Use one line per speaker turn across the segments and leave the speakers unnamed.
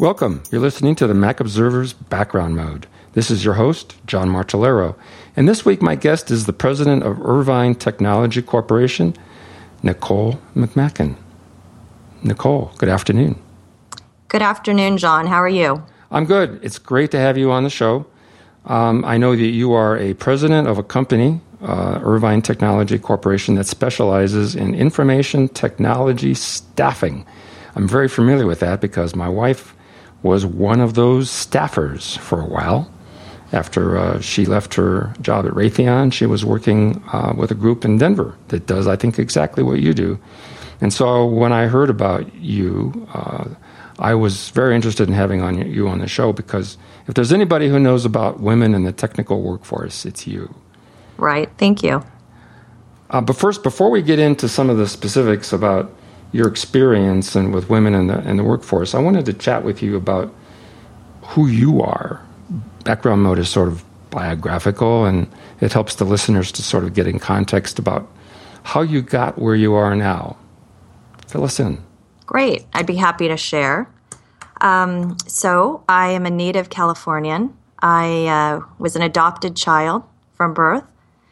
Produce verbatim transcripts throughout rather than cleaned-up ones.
Welcome. You're listening to the Mac Observer's Background Mode. This is your host, John Martellero. And this week, my guest is the president of Irvine Technology Corporation, Nicole McMaken. Nicole, good afternoon.
Good afternoon, John. How are you?
I'm good. It's great to have you on the show. Um, I know that you are a president of a company, uh, Irvine Technology Corporation, that specializes in information technology staffing. I'm very familiar with that because my wife was one of those staffers for a while. After uh, she left her job at Raytheon, she was working uh, with a group in Denver that does, I think, exactly what you do. And so when I heard about you, uh, I was very interested in having on you on the show because if there's anybody who knows about women in the technical workforce, it's you.
Right. Thank you.
Uh, but first, before we get into some of the specifics about your experience and with women in the in the workforce, I wanted to chat with you about who you are. Background Mode is sort of biographical, and it helps the listeners to sort of get in context about how you got where you are now. Fill us in.
Great. I'd be happy to share. Um, so I am a native Californian. I uh, was an adopted child from birth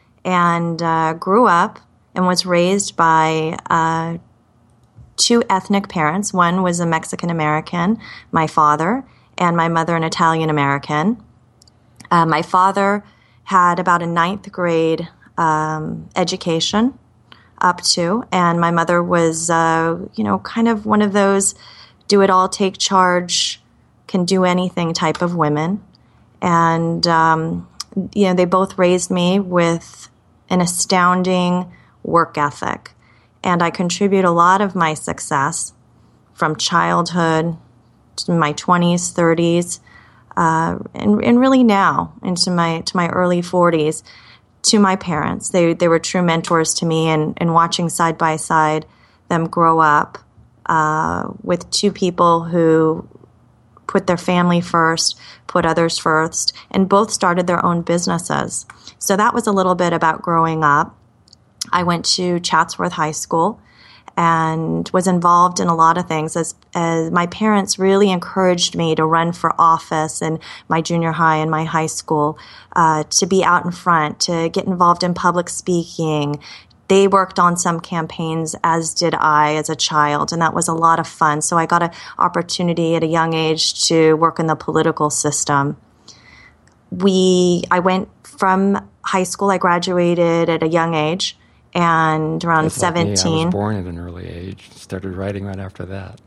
and uh, grew up and was raised by uh, two ethnic parents. One was a Mexican-American, my father, and my mother an Italian-American. Uh, my father had about a ninth grade um, education up to, and my mother was, uh, you know, kind of one of those do-it-all, take charge, can do anything type of women. And, um, you know, they both raised me with an astounding work ethic. And I contribute a lot of my success from childhood to my twenties, thirties, uh, and, and really now into my to my early forties to my parents. They they were true mentors to me, and, and watching side by side them grow up uh, with two people who put their family first, put others first, and both started their own businesses. So that was a little bit about growing up. I went to Chatsworth High School and was involved in a lot of things as, as my parents really encouraged me to run for office in my junior high and my high school, uh, to be out in front, to get involved in public speaking. They worked on some campaigns, as did I as a child, and that was a lot of fun. So I got an opportunity at a young age to work in the political system. We, I went from high school, I graduated at a young age. And around
That's
seventeen.
Like me. I was born at an early age. Started writing right after that.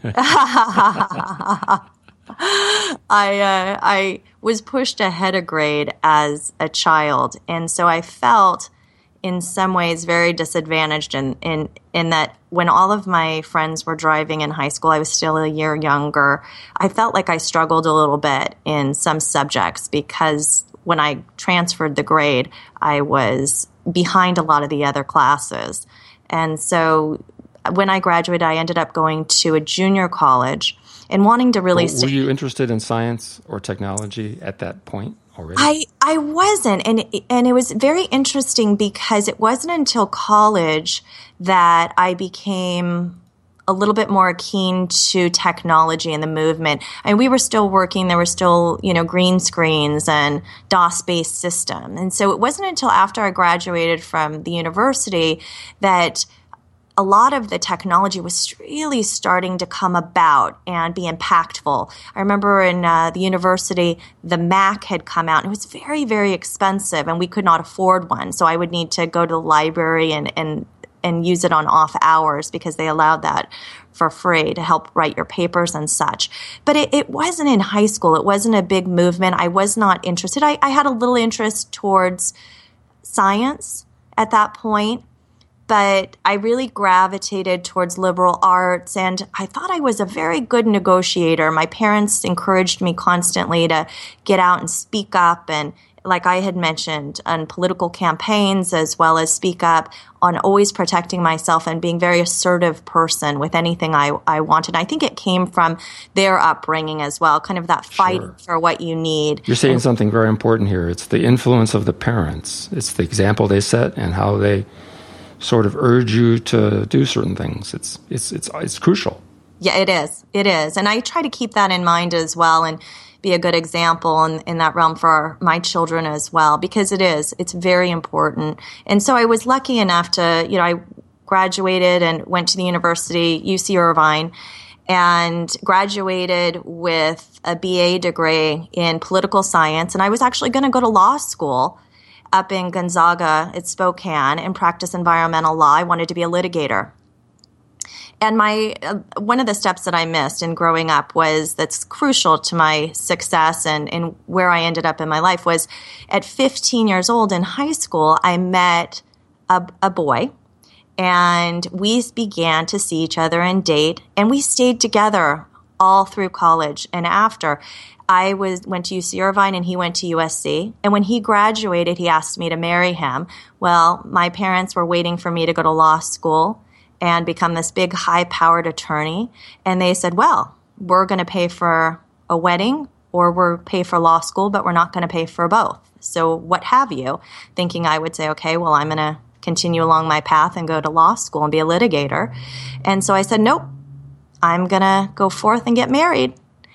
I uh, I was pushed ahead a grade as a child, and so I felt in some ways very disadvantaged in, in in that when all of my friends were driving in high school, I was still a year younger. I felt like I struggled a little bit in some subjects because when I transferred the grade, I was behind a lot of the other classes. And so when I graduated, I ended up going to a junior college and wanting to really...
Well, were you interested in science or technology at that point already?
I, I wasn't. And, and it was very interesting because it wasn't until college that I became a little bit more keen to technology and the movement. And we were still working, there were still, you know, green screens and DOS-based system. And so it wasn't until after I graduated from the university that a lot of the technology was really starting to come about and be impactful. I remember in uh, the university, the Mac had come out. And it was very, very expensive, and we could not afford one. So I would need to go to the library and, and and use it on off hours because they allowed that for free to help write your papers and such. But it, it wasn't in high school. It wasn't a big movement. I was not interested. I, I had a little interest towards science at that point, but I really gravitated towards liberal arts, and I thought I was a very good negotiator. My parents encouraged me constantly to get out and speak up, and like I had mentioned, on political campaigns, as well as speak up on always protecting myself and being a very assertive person with anything I, I wanted. I think it came from their upbringing as well, kind of that fight
Sure.
for what you need.
You're saying
and,
something very important here. It's the influence of the parents. It's the example they set and how they sort of urge you to do certain things. It's it's it's it's crucial.
Yeah, it is. It is. And I try to keep that in mind as well and be a good example in, in that realm for our, my children as well, because it is. It's very important. And so I was lucky enough to, you know, I graduated and went to the university, U C Irvine, and graduated with a B A degree in political science. And I was actually going to go to law school up in Gonzaga at Spokane and practice environmental law. I wanted to be a litigator. And my uh, one of the steps that I missed in growing up was that's crucial to my success and, and where I ended up in my life was at fifteen years old in high school, I met a, a boy, and we began to see each other and date, and we stayed together all through college and after. I was went to U C Irvine and he went to U S C. And when he graduated, he asked me to marry him. Well, my parents were waiting for me to go to law school and become this big high-powered attorney. And they said, well, we're going to pay for a wedding or we're pay for law school, but we're not going to pay for both. So what have you? Thinking I would say, okay, well, I'm going to continue along my path and go to law school and be a litigator. And so I said, nope, I'm going to go forth and get married.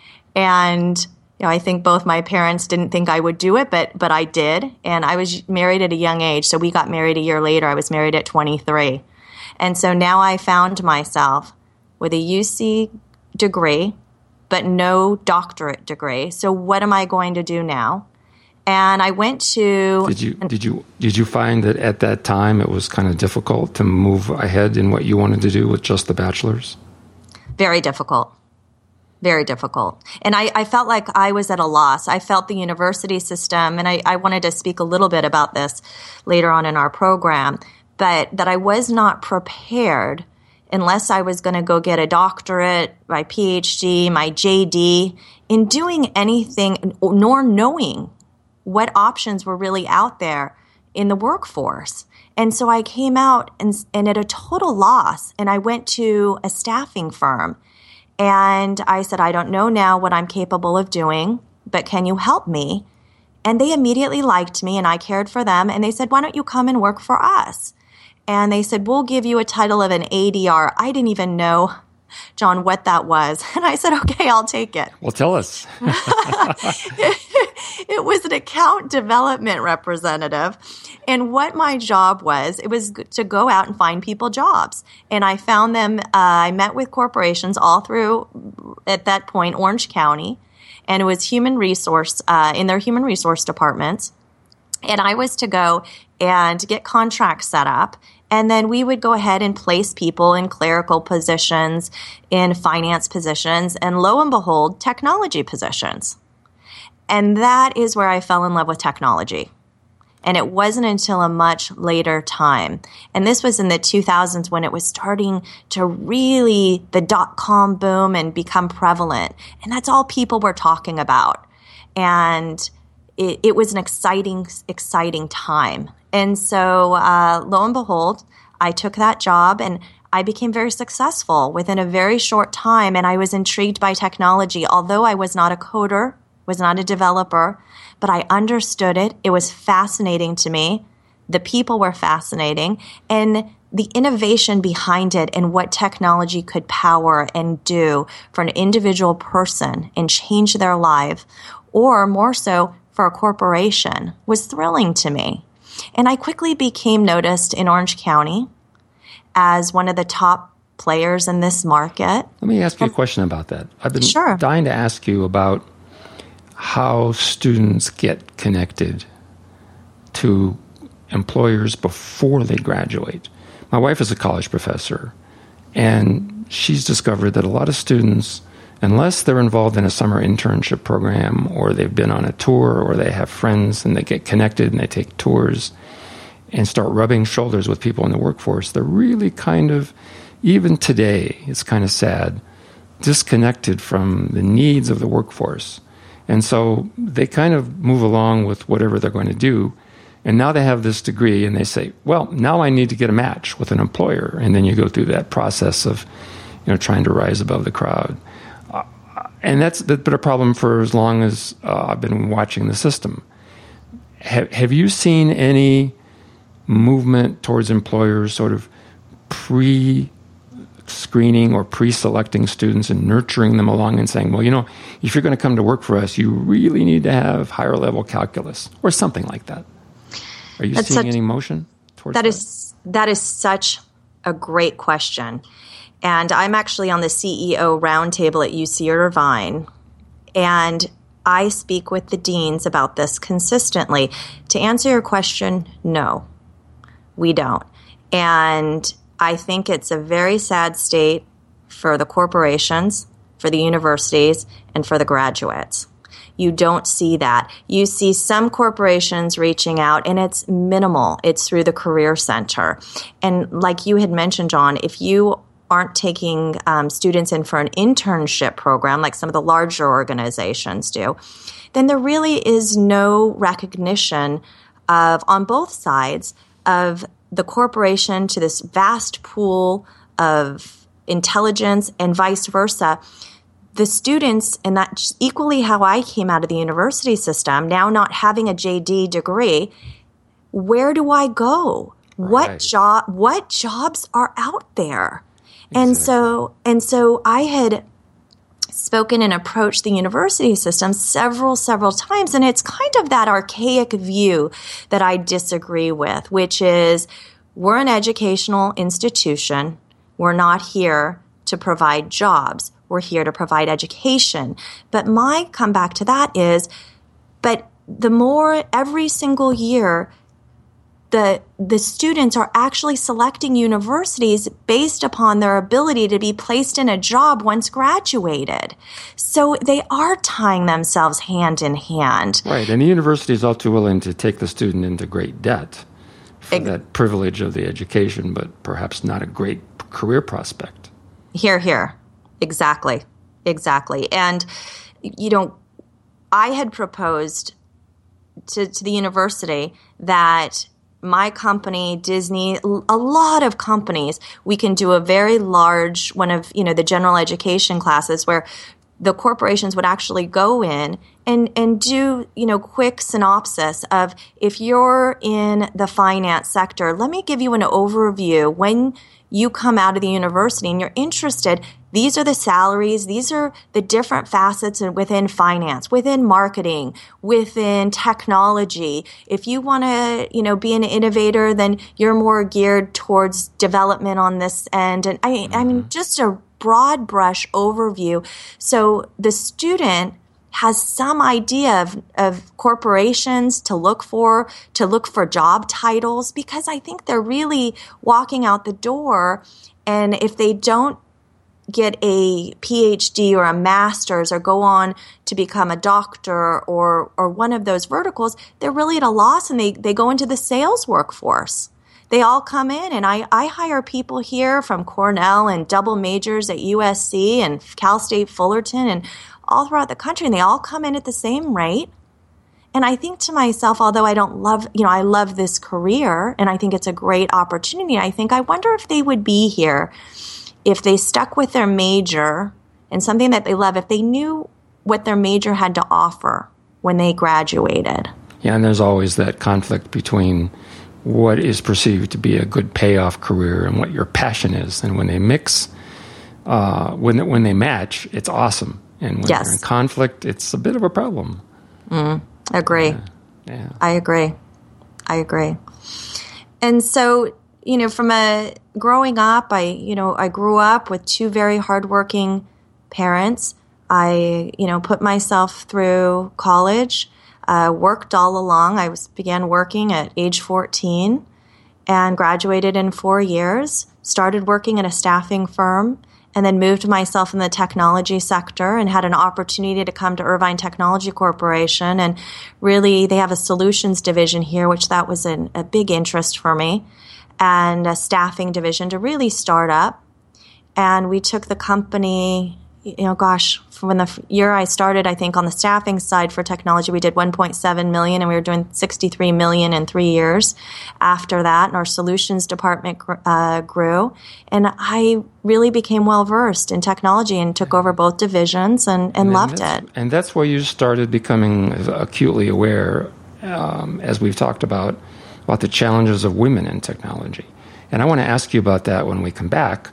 And you know, I think both my parents didn't think I would do it, but but I did. And I was married at a young age. So we got married a year later. I was married at twenty-three. And so now I found myself with a U C degree, but no doctorate degree. So what am I going to do now? And I went to...
Did you did you did you find that at that time it was kind of difficult to move ahead in what you wanted to do with just the bachelor's?
Very difficult. Very difficult. And I, I felt like I was at a loss. I felt the university system, and I, I wanted to speak a little bit about this later on in our program, but that I was not prepared unless I was going to go get a doctorate, my P H D, my J D, in doing anything, nor knowing what options were really out there in the workforce. And so I came out and, and at a total loss, and I went to a staffing firm. And I said, I don't know now what I'm capable of doing, but can you help me? And they immediately liked me, and I cared for them. And they said, why don't you come and work for us? And they said, we'll give you a title of an A D R. I didn't even know, John, what that was. And I said, okay, I'll take it.
Well, tell us.
It was an account development representative. And what my job was, it was to go out and find people jobs. And I found them, uh, I met with corporations all through, at that point, Orange County. And it was human resource, uh, in their human resource departments. And I was to go and get contracts set up. And then we would go ahead and place people in clerical positions, in finance positions, and lo and behold, technology positions. And that is where I fell in love with technology. And it wasn't until a much later time. And this was in the two thousands when it was starting to really, the dot-com boom and become prevalent. And that's all people were talking about. And it, it was an exciting, exciting time. And so, uh, lo and behold, I took that job and I became very successful within a very short time. And I was intrigued by technology, although I was not a coder, was not a developer, but I understood it. It was fascinating to me. The people were fascinating. And the innovation behind it and what technology could power and do for an individual person and change their life, or more so for a corporation, was thrilling to me. And I quickly became noticed in Orange County as one of the top players in this market.
Let me ask you a question about that. I've been
sure.
dying to ask you about how students get connected to employers before they graduate. My wife is a college professor, and she's discovered that a lot of students, unless they're involved in a summer internship program or they've been on a tour or they have friends and they get connected and they take tours and start rubbing shoulders with people in the workforce, they're really kind of, even today, it's kind of sad, disconnected from the needs of the workforce. And so they kind of move along with whatever they're going to do. And now they have this degree and they say, well, now I need to get a match with an employer. And then you go through that process of, you know, trying to rise above the crowd. Uh, and that's, that's been a problem for as long as uh, I've been watching the system. Have, have you seen any movement towards employers sort of pre screening or pre-selecting students and nurturing them along and saying, well, you know, if you're going to come to work for us, you really need to have higher level calculus or something like that. Are you That's seeing such, any motion towards that? That
is, that is such a great question. And I'm actually on the C E O roundtable at U C Irvine, and I speak with the deans about this consistently. To answer your question, no, we don't. And I think it's a very sad state for the corporations, for the universities, and for the graduates. You don't see that. You see some corporations reaching out, and it's minimal. It's through the Career Center. And like you had mentioned, John, if you aren't taking um, students in for an internship program like some of the larger organizations do, then there really is no recognition of, on both sides, of the corporation to this vast pool of intelligence and vice versa. The students, and that's equally how I came out of the university system, now not having a J D degree, where do I go? Right. What job? What jobs are out there? Exactly. And so, and so I had spoken and approached the university system several, several times, and it's kind of that archaic view that I disagree with, which is we're an educational institution. We're not here to provide jobs. We're here to provide education. But my comeback to that is, but the more every single year, the the students are actually selecting universities based upon their ability to be placed in a job once graduated. So they are tying themselves hand in hand.
Right, and the university is all too willing to take the student into great debt for it, that privilege of the education, but perhaps not a great career prospect.
Here, here. Exactly. Exactly. And, you know, I had proposed to, to the university that my company, Disney, a lot of companies, we can do a very large one of, you know, the general education classes where the corporations would actually go in and, and do, you know, quick synopsis of, if you're in the finance sector, let me give you an overview. When you come out of the university and you're interested, these are the salaries, these are the different facets within finance, within marketing, within technology. If you want to, you know, be an innovator, then you're more geared towards development on this end. And I, mm-hmm. I mean, just a broad brush overview. So the student has some idea of, of corporations to look for, to look for job titles, because I think they're really walking out the door. And if they don't get a P H D or a master's or go on to become a doctor or or one of those verticals, they're really at a loss, and they, they go into the sales workforce. They all come in, and I, I hire people here from Cornell and double majors at U S C and Cal State Fullerton and all throughout the country, and they all come in at the same rate. And I think to myself, although I don't love, you know, I love this career and I think it's a great opportunity, I think I wonder if they would be here if they stuck with their major and something that they love, if they knew what their major had to offer when they graduated.
Yeah, and there's always that conflict between what is perceived to be a good payoff career and what your passion is. And when they mix, uh, when when they match, it's awesome. And when
yes.
they're in conflict, it's a bit of a problem.
Mm, agree.
Yeah. yeah.
I agree. I agree. And so, you know, from a growing up, I, you know, I grew up with two very hardworking parents. I, you know, put myself through college, uh, worked all along. I was began working at age fourteen and graduated in four years, started working at a staffing firm, and then moved myself in the technology sector and had an opportunity to come to Irvine Technology Corporation. And really, they have a solutions division here, which that was an, a big interest for me, and a staffing division to really start up. And we took the company, you know, gosh, from the year I started, I think on the staffing side for technology, we did one point seven million, and we were doing sixty-three million in three years after that. And our solutions department uh, grew. And I really became well-versed in technology and took over both divisions and, and, and loved it.
And that's where you started becoming acutely aware, um, as we've talked about, about the challenges of women in technology. And I want to ask you about that when we come back.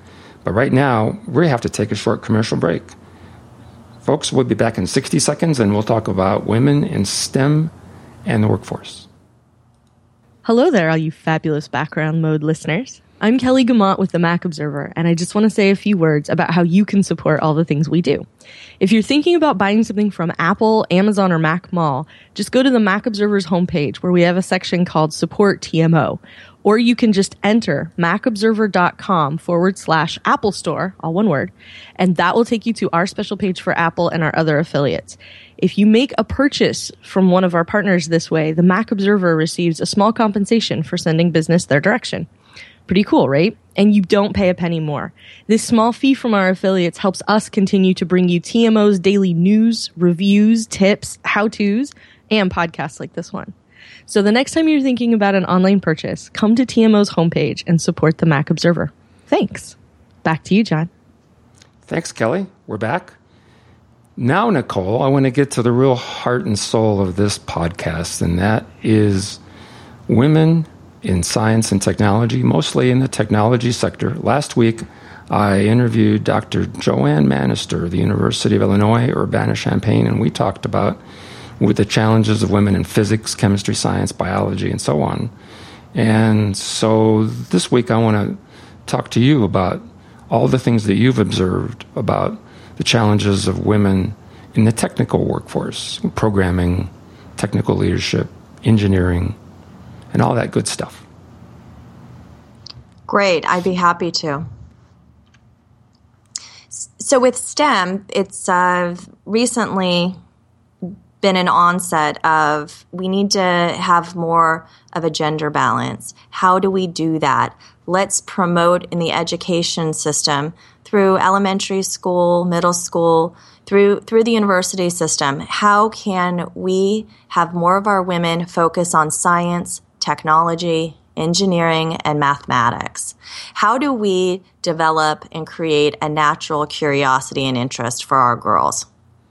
But right now, we have to take a short commercial break. Folks, we'll be back in sixty seconds, and we'll talk about women in STEM and the workforce.
Hello there, all you fabulous Background Mode listeners. I'm Kelly Guimont with the Mac Observer, and I just want to say a few words about how you can support all the things we do. If you're thinking about buying something from Apple, Amazon, or Mac Mall, just go to the Mac Observer's homepage where we have a section called Support T M O. Or you can just enter macobserver.com forward slash Apple Store, all one word, and that will take you to our special page for Apple and our other affiliates. If you make a purchase from one of our partners this way, the Mac Observer receives a small compensation for sending business their direction. Pretty cool, right? And you don't pay a penny more. This small fee from our affiliates helps us continue to bring you T M O's daily news, reviews, tips, how-tos, and podcasts like this one. So the next time you're thinking about an online purchase, come to T M O's homepage and support the Mac Observer. Thanks. Back to you, John.
Thanks, Kelly. We're back. Now, Nicole, I want to get to the real heart and soul of this podcast, and that is women in science and technology, mostly in the technology sector. Last week, I interviewed Doctor Joanne Manister of the University of Illinois, Urbana-Champaign, and we talked about with the challenges of women in physics, chemistry, science, biology, and so on. And so this week I want to talk to you about all the things that you've observed about the challenges of women in the technical workforce, programming, technical leadership, engineering, and all that good stuff.
Great. I'd be happy to. So with STEM, it's uh, recently been an onset of we need to have more of a gender balance. How do we do that? Let's promote in the education system through elementary school, middle school, through through the university system. How can we have more of our women focus on science, technology, engineering, and mathematics? How do we develop and create a natural curiosity and interest for our girls?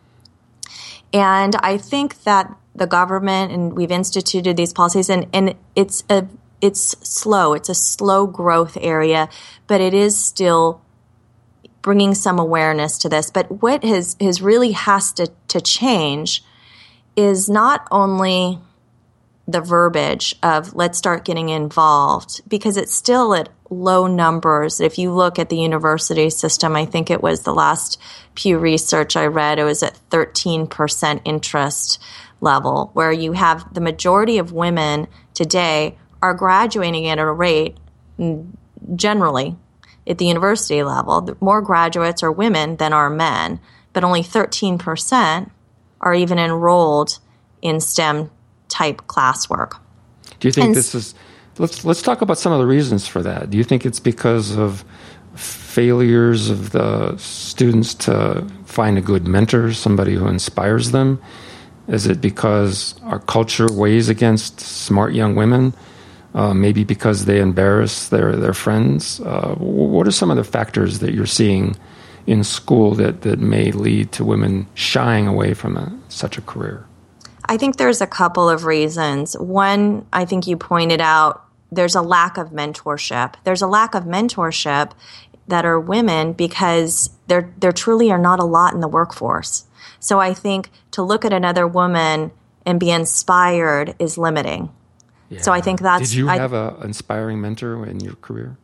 And I think that the government, and we've instituted these policies, and, and it's a it's slow. It's a slow growth area, but it is still bringing some awareness to this. But what has, has really has to, to change is not only the verbiage of let's start getting involved, because it's still at low numbers. If you look at the university system, I think it was the last Pew Research I read, it was at thirteen percent interest level, where you have the majority of women today are graduating at a rate generally at the university level. More graduates are women than are men, but only thirteen percent are even enrolled in STEM type classwork.
Do you think
and
this is, let's let's talk about some of the reasons for that. Do you think it's because of failures of the students to find a good mentor, somebody who inspires them? Is it because our culture weighs against smart young women? Uh, maybe because they embarrass their, their friends? Uh, what are some of the factors that you're seeing in school that, that may lead to women shying away from a, such a career?
I think there's a couple of reasons. One, I think you pointed out, there's a lack of mentorship. There's a lack of mentorship that are women because there there truly are not a lot in the workforce. So I think to look at another woman and be inspired is limiting.
Yeah.
So I think that's...
Did you
I,
have an inspiring mentor in your career?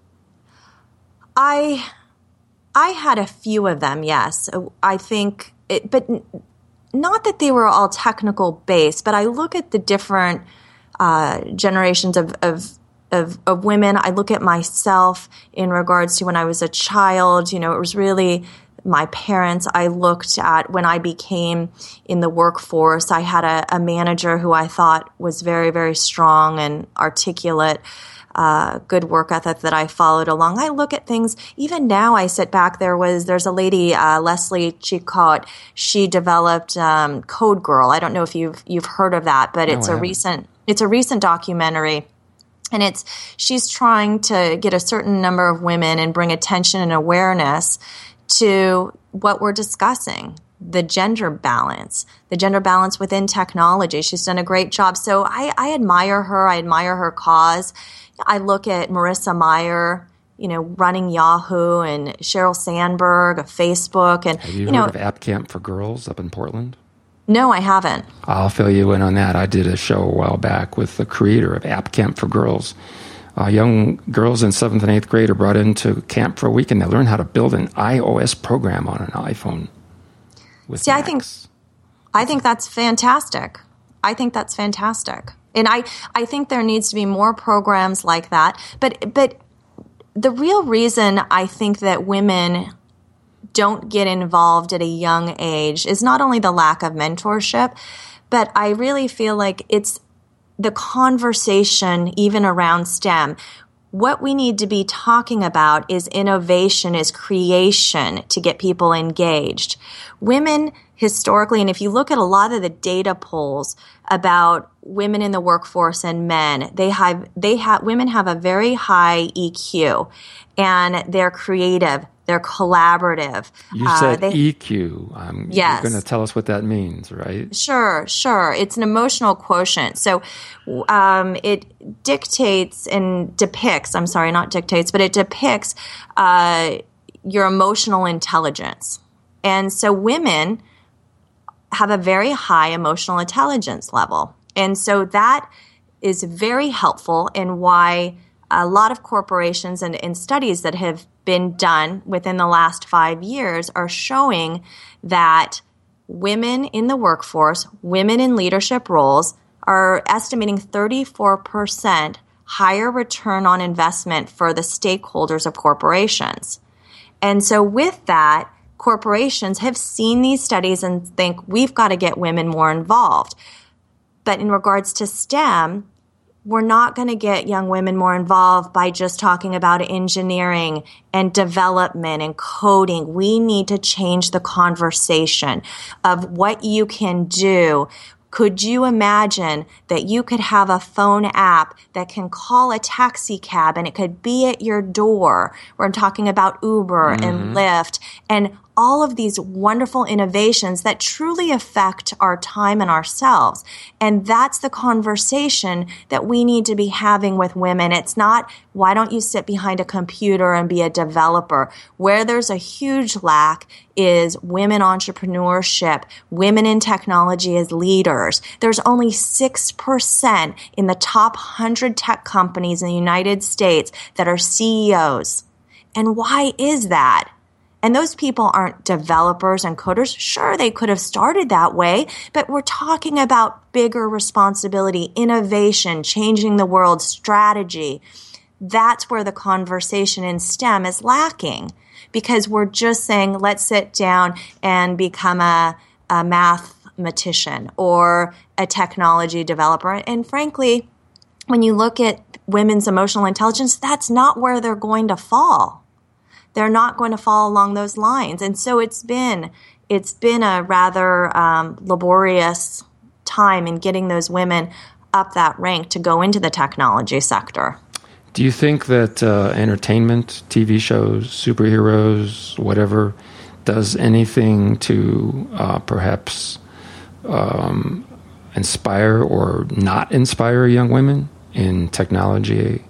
I I had a few of them, yes. I think, it, but not that they were all technical based, but I look at the different uh, generations of, of Of, of women. I look at myself in regards to when I was a child. You know, it was really my parents. I looked at when I became in the workforce. I had a, a manager who I thought was very, very strong and articulate, uh, good work ethic that I followed along. I look at things, even now I sit back, there was, there's a lady, uh, Leslie Chicotte, she developed um, Code Girl. I don't know if you've, you've heard of that, but
No,
it's
I
a
haven't.
recent, it's a recent documentary. And it's she's trying to get a certain number of women and bring attention and awareness to what we're discussing, the gender balance, the gender balance within technology. She's done a great job. So I, I admire her. I admire her cause. I look at Marissa Mayer, you know, running Yahoo, and Sheryl Sandberg of Facebook. And,
Have you,
you
heard
know,
of App Camp for Girls up in Portland?
No, I haven't.
I'll fill you in on that. I did a show a while back with the creator of App Camp for Girls. Uh, young girls in seventh and eighth grade are brought into camp for a week, and they learn how to build an iOS program on an iPhone. With
See,
Macs.
I think, I think that's fantastic. I think that's fantastic. And I, I think there needs to be more programs like that. But, but the real reason I think that women don't get involved at a young age is not only the lack of mentorship, but I really feel like it's the conversation even around STEM. What we need to be talking about is innovation, is creation to get people engaged. Women historically, and if you look at a lot of the data polls about women in the workforce and men, they have, they have, women have a very high E Q, and they're creative. They're collaborative.
You said
uh, they,
E Q. Um,
yes.
You're going to tell us what that means, right?
Sure, sure. It's an emotional quotient. So um, it dictates and depicts, I'm sorry, not dictates, but it depicts uh, your emotional intelligence. And so women have a very high emotional intelligence level. And so that is very helpful in why a lot of corporations and, and studies that have been done within the last five years are showing that women in the workforce, women in leadership roles, are estimating thirty-four percent higher return on investment for the stakeholders of corporations. And so with that, corporations have seen these studies and think we've got to get women more involved. But in regards to STEM, we're not going to get young women more involved by just talking about engineering and development and coding. We need to change the conversation of what you can do. Could you imagine that you could have a phone app that can call a taxi cab and it could be at your door? We're talking about Uber mm-hmm. and Lyft and all of these wonderful innovations that truly affect our time and ourselves. And that's the conversation that we need to be having with women. It's not, why don't you sit behind a computer and be a developer? Where there's a huge lack is women entrepreneurship, women in technology as leaders. There's only six percent in the top one hundred tech companies in the United States that are C E Os. And why is that? And those people aren't developers and coders. Sure, they could have started that way, but we're talking about bigger responsibility, innovation, changing the world, strategy. That's where the conversation in STEM is lacking, because we're just saying, let's sit down and become a, a mathematician or a technology developer. And frankly, when you look at women's emotional intelligence, that's not where they're going to fall. They're not going to fall along those lines. And so it's been it's been a rather um, laborious time in getting those women up that rank to go into the technology sector.
Do you think that uh, entertainment, T V shows, superheroes, whatever, does anything to uh, perhaps um, inspire or not inspire young women in technology?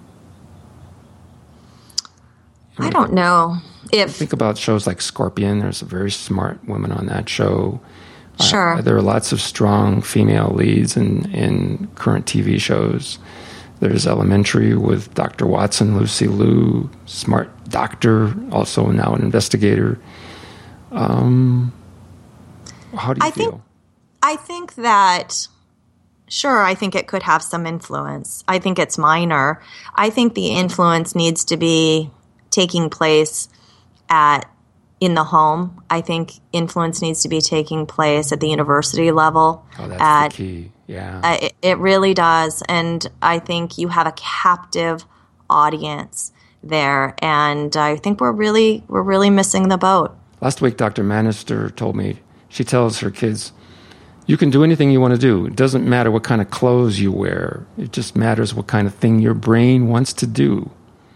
I don't know if
think about shows like Scorpion. There's a very smart woman on that show.
Sure,
uh, there are lots of strong female leads in in current T V shows. There's Elementary with Doctor Watson, Lucy Liu, smart doctor, also now an investigator. Um, how do you
I
feel?
think I think that. Sure, I think it could have some influence. I think it's minor. I think the influence needs to be taking place at in the home. I think influence needs to be taking place at the university level.
Oh, that's
at,
the key. Yeah,
uh, it, it really does, and I think you have a captive audience there, and I think we're really we're really missing the boat.
Last week, Doctor Manister told me she tells her kids, you can do anything you want to do. It doesn't matter what kind of clothes you wear. It just matters what kind of thing your brain wants to do.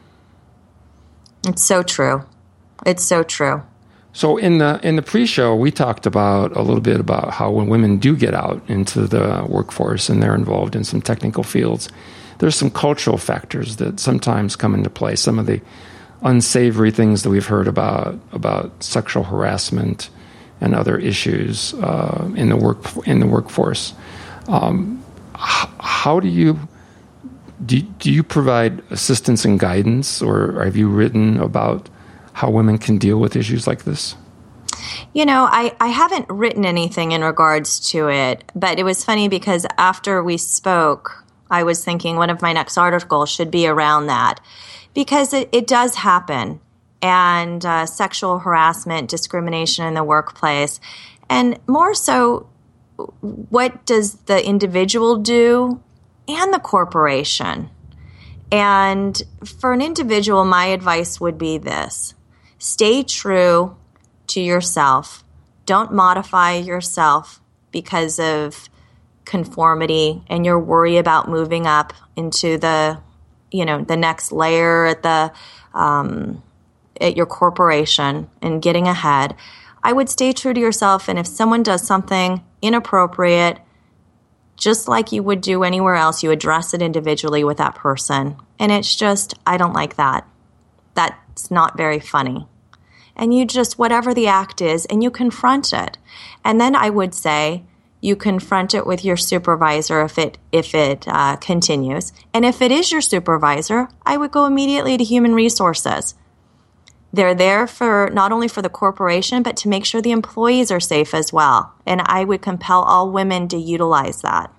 It's so true. It's so true.
So in the in the pre-show, we talked about a little bit about how when women do get out into the workforce and they're involved in some technical fields, there's some cultural factors that sometimes come into play. Some of the unsavory things that we've heard about about sexual harassment and other issues uh, in the work in the workforce. Um, h- how do you do? Do you provide assistance and guidance, or have you written about how women can deal with issues like this?
You know, I, I haven't written anything in regards to it, but it was funny because after we spoke, I was thinking one of my next articles should be around that, because it, it does happen, and uh, sexual harassment, discrimination in the workplace, and more so, what does the individual do and the corporation? And for an individual, my advice would be this: stay true to yourself. Don't modify yourself because of conformity and your worry about moving up into the, you know, the next layer at the um, at your corporation and getting ahead. I would stay true to yourself, and if someone does something inappropriate, just like you would do anywhere else, you address it individually with that person. And it's just, I don't like that. That's not very funny. And you just, whatever the act is, and you confront it. And then I would say you confront it with your supervisor if it if it uh, continues. And if it is your supervisor, I would go immediately to human resources. They're there for not only for the corporation, but to make sure the employees are safe as well. And I would compel all women to utilize that.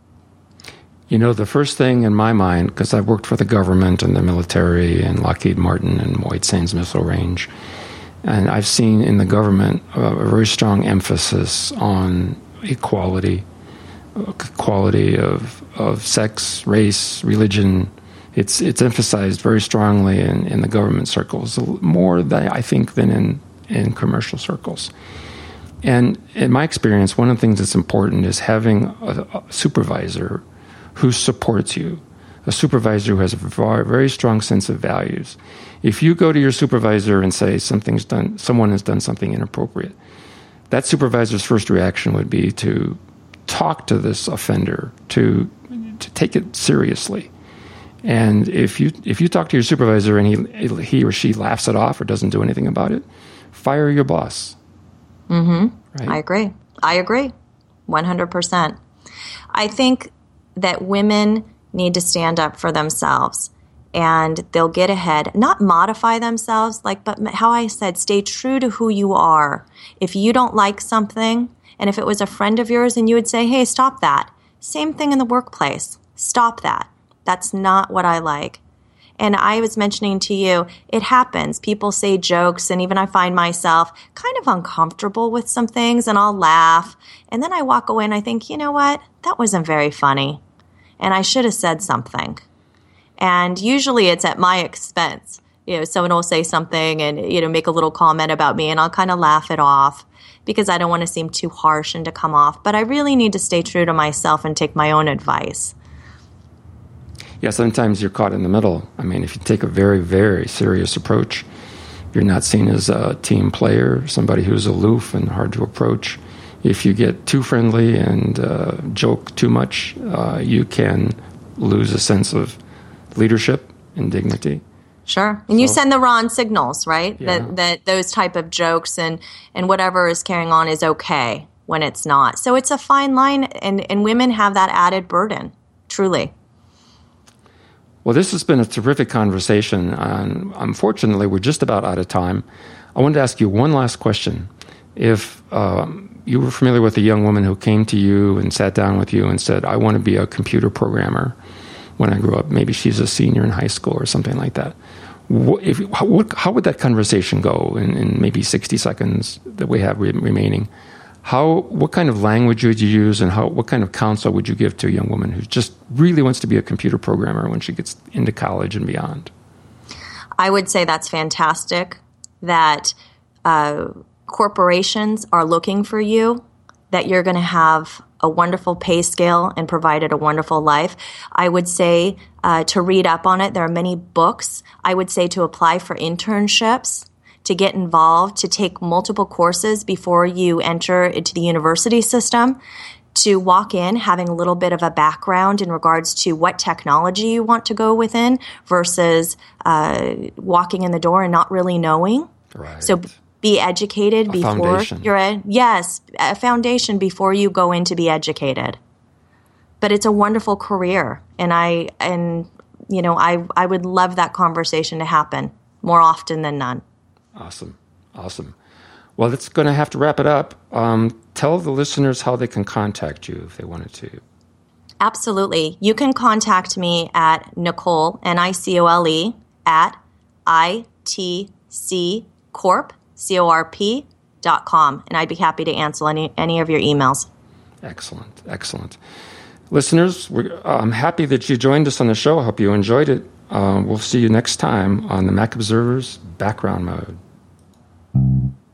You know, the first thing in my mind, because I've worked for the government and the military and Lockheed Martin and White Sands Missile Range, and I've seen in the government a, a very strong emphasis on equality, equality of of sex, race, religion. It's it's emphasized very strongly in, in the government circles, more than I think than in, in commercial circles. And in my experience, one of the things that's important is having a, a supervisor who supports you, a supervisor who has a very strong sense of values. If you go to your supervisor and say something's done, someone has done something inappropriate, that supervisor's first reaction would be to talk to this offender, to to take it seriously. And if you if you talk to your supervisor and he he or she laughs it off or doesn't do anything about it, fire your boss.
Mm-hmm.
Right?
I agree. I agree, one hundred percent. I think that women need to stand up for themselves, and they'll get ahead, not modify themselves, like, but how I said, stay true to who you are. If you don't like something, and if it was a friend of yours and you would say, hey, stop that. Same thing in the workplace. Stop that. That's not what I like. And I was mentioning to you, it happens. People say jokes, and even I find myself kind of uncomfortable with some things, and I'll laugh. And then I walk away and I think, you know what? That wasn't very funny. And I should have said something. And usually it's at my expense. You know, someone will say something and, you know, make a little comment about me, and I'll kind of laugh it off because I don't want to seem too harsh and to come off. But I really need to stay true to myself and take my own advice.
Yeah, sometimes you're caught in the middle. I mean, if you take a very, very serious approach, you're not seen as a team player, somebody who's aloof and hard to approach. If you get too friendly and uh, joke too much, uh, you can lose a sense of leadership and dignity.
Sure. And so, you send the wrong signals, right?
Yeah.
That that those type of jokes and, and whatever is carrying on is okay when it's not. So it's a fine line, and, and women have that added burden, truly.
Well, this has been a terrific conversation, and unfortunately, we're just about out of time. I wanted to ask you one last question. If um, you were familiar with a young woman who came to you and sat down with you and said, I want to be a computer programmer when I grew up, maybe she's a senior in high school or something like that, what, if, how, what, how would that conversation go in, in maybe sixty seconds that we have re- remaining? How, what kind of language would you use, and how, what kind of counsel would you give to a young woman who just really wants to be a computer programmer when she gets into college and beyond?
I would say that's fantastic, that uh, corporations are looking for you, that you're going to have a wonderful pay scale and provided a wonderful life. I would say uh, to read up on it. There are many books. I would say to apply for internships, to get involved, to take multiple courses before you enter into the university system, to walk in having a little bit of a background in regards to what technology you want to go within versus uh, walking in the door and not really knowing.
Right.
So be educated
a
before
foundation.
you're a, yes, a foundation before you go in to be educated. But it's a wonderful career, and I and you know I I would love that conversation to happen more often than none.
Awesome, awesome. Well, that's going to have to wrap it up. Um, tell the listeners how they can contact you if they wanted to.
Absolutely. You can contact me at Nicole, N I C O L E, at I T C Corp, C O R P, dot com, and I'd be happy to answer any, any of your emails.
Excellent, excellent. Listeners, we're, I'm happy that you joined us on the show. I hope you enjoyed it. Um, we'll see you next time on the Mac Observer's Background Mode.